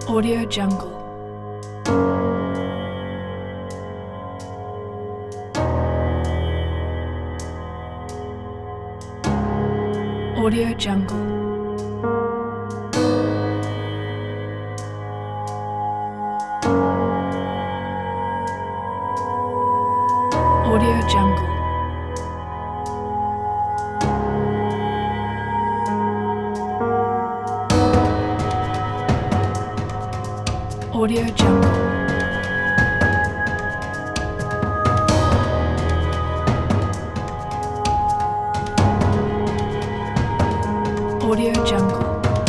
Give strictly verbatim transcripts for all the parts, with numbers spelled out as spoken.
Audio Jungle. Audio Jungle. Audio Jungle. Audio Jungle. Audio Jungle.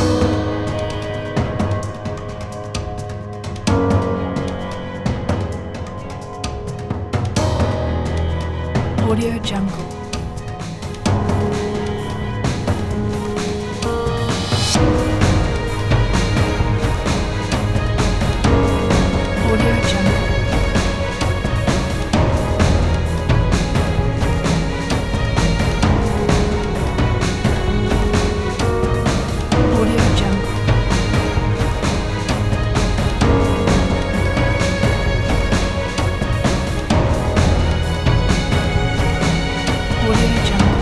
Audio Jungle. Audio Jungle. Audio Jungle. Audio Jungle.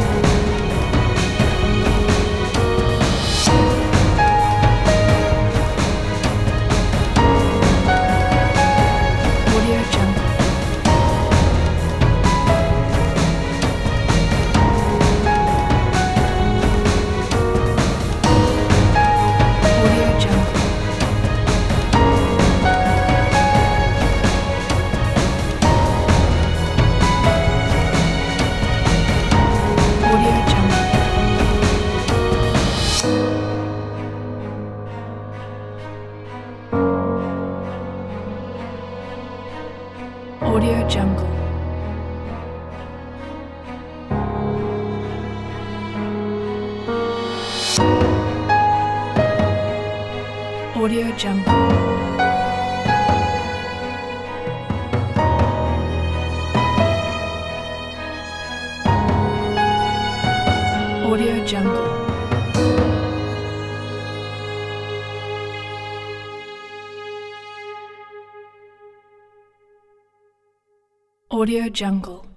Audio Jungle. Audio Jungle. Audio Jungle. Audio Jungle. Audio Jungle. Audio Jungle. Audio Jungle.